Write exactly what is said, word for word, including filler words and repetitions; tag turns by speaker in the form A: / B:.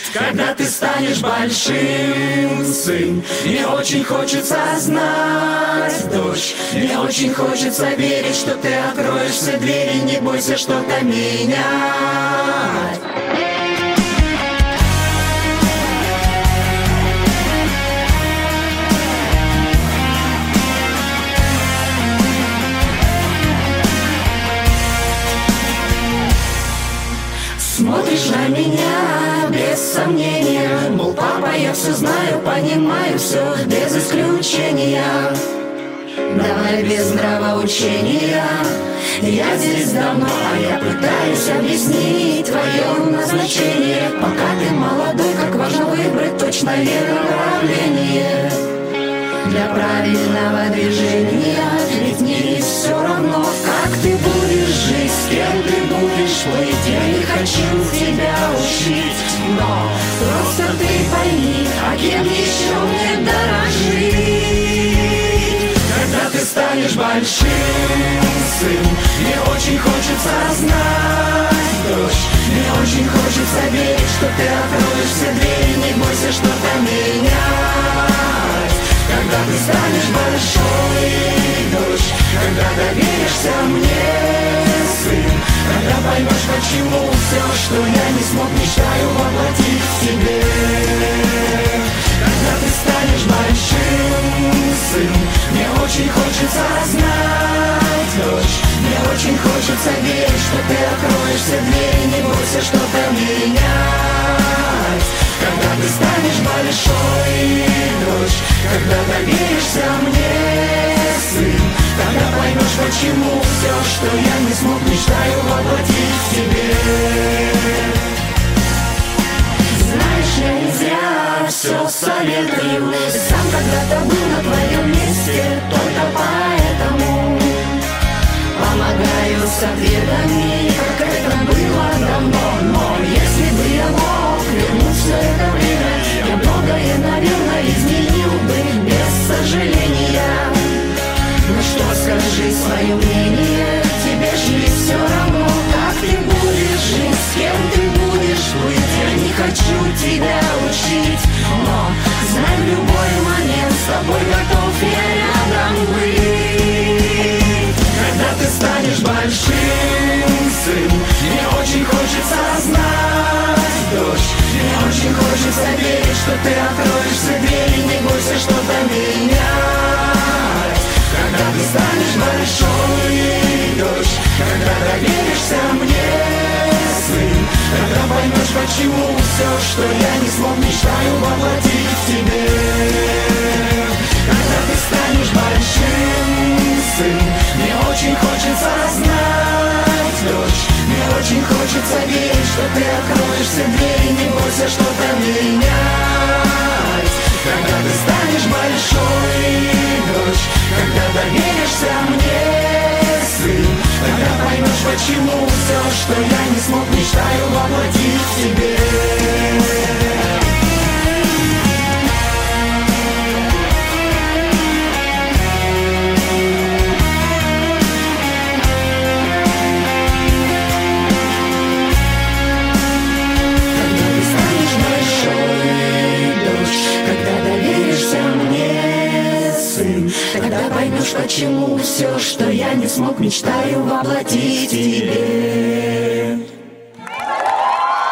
A: Когда ты станешь большим, сын, мне очень хочется знать, дочь, мне очень хочется верить, что ты откроешь все двери, не бойся что-то менять. Смотришь на меня без сомнения, мол, папа, я все знаю, понимаю все без исключения. Давай без нравоучения. Я здесь давно, а я пытаюсь объяснить твое назначение. Пока ты молодой, как важно выбрать точное направление для правильного движения. Ведь мне все равно, как ты будешь жить, с кем ты будешь плыть. Я не хочу тебя учить, но просто ты пойми, а кем еще мне дорожить. Когда ты станешь большим, сын, мне очень хочется знать, дочь, мне очень хочется верить, что ты откроешь все двери, не бойся что-то менять. Когда ты станешь большой, дочь, когда доверишься мне, сын, когда поймешь, почему все, что я не смог, мечтаю воплотить в себе. Когда ты станешь большим, сын, мне очень хочется знать, дочь, мне очень хочется верить, что ты откроешь все двери, не бойся что-то менять. Когда ты станешь большой, дочь, когда доверишься мне, сын, тогда поймешь, почему все, что я не смог, мечтаю воплотить в тебе. Знаешь, я не зря все советую, сам когда-то был на твоем месте, только поэтому помогаю с ответами, как это было давно. Но если бы я мог вернуть все это время, я многое, наверное, изменил бы без сожаления. Ну что, скажи свое мнение, тебе же ведь все равно, как ты будешь жить, с кем ты будешь плыть. Я не хочу тебя учить, но знай, в любой момент с тобой готов я рядом быть. Когда ты станешь большим, сын, мне очень хочется знать, дочь, мне очень хочется верить, что ты откроешь все двери, не бойся что-то менять. Когда ты станешь большой, дочь, когда доверишься мне, сын, тогда поймешь, почему все, что я не смог, мечтаю воплотить в тебе. Когда ты станешь большим, сын, мне очень хочется знать, дочь, мне очень хочется верить, что ты откроешь все двери, не бойся что-то менять. Когда ты станешь большой, дочь, когда доверишься мне, сын, тогда поймешь, почему все, что я не смог, мечтаю воплотить в тебе. Тогда поймешь, почему все, что я не смог, мечтаю воплотить в тебе.